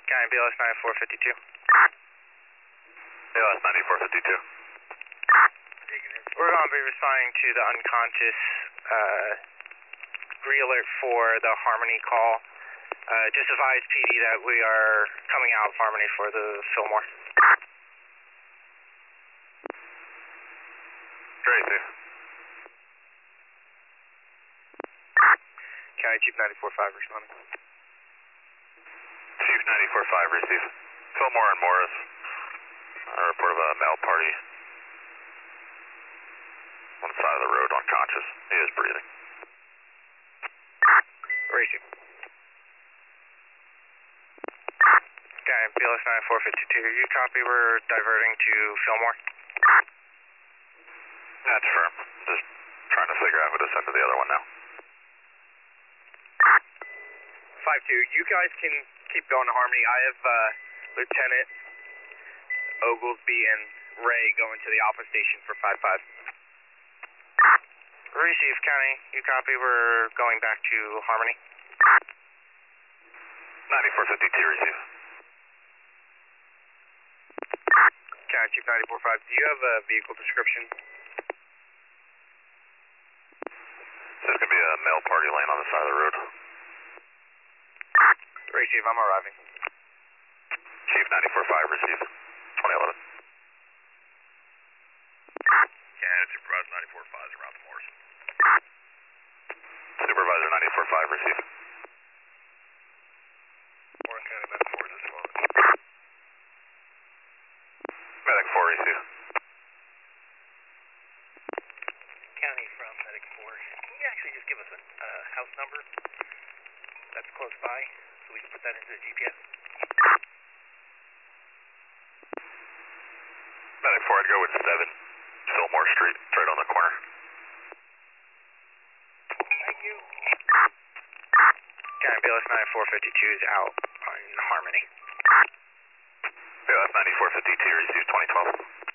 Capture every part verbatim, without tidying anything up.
County B L S ninety-four fifty-two. B L S ninety-four fifty-two. We're going to be responding to the unconscious uh, re-alert for the Harmony call. Uh, just advise P D that we are coming out of Harmony for the Fillmore. Great, dude. County Chief ninety-four five responding. Chief ninety-four five, receive. Fillmore and Morris. A report of a male party. One side of the road, unconscious. He is breathing. Receive. County B L S ninety-four fifty-two, you copy? We're diverting to Fillmore. That's firm. Just trying to figure out who to send to the other one now. five two, you guys can keep going to Harmony. I have uh, Lieutenant Oglesby and Ray going to the Alpha Station for five five. Receive, County. You copy? We're going back to Harmony. ninety-four fifty-two, receive. County Chief ninety-four five, do you have a vehicle description? There's going to be a male party laying on the side of the road. Receive, I'm arriving. Chief ninety-four five, receive. twenty eleven. Canada Supervisor ninety-four five is around the Morris. Supervisor ninety-four five, receive. Warren County Medic four is this moment. Medic four, receive. County from Medic four. Can you actually just give us a uh, house number that's close by so we can put that into the G P S? Medic four, I'd go with seven Fillmore Street. It's right on the corner. Thank you. County B L S ninety-four fifty-two is out in Harmony. B L S ninety-four fifty-two, receive twenty twelve.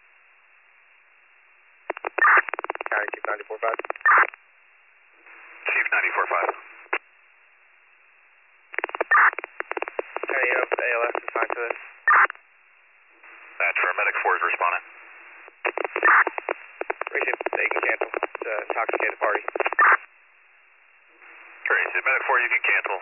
County Chief ninety-four five. Chief ninety-four five. County of A L S assigned to this. That's for Medic four is responding. Receive, they can cancel. It's an intoxicated party. Great, so Medic four, you can cancel.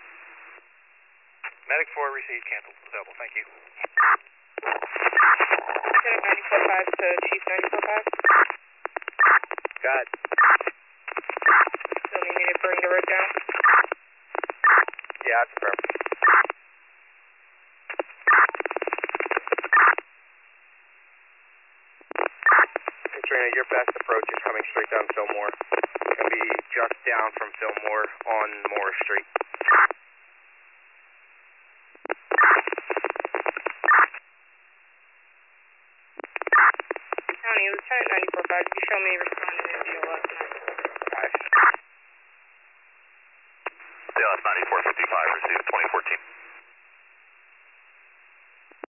Medic four received, canceled, available, thank you. Lieutenant ninety-four five to Chief ninety-four five. Got it. Still need me to bring the road down? Yeah, that's perfect. Katrina, your best approach is coming straight down Fillmore. It's going to be just down from Fillmore on Morris Street. County, Lieutenant ninety-four five, you show me responding to B L S B L S ninety-four fifty-five, received twenty fourteen.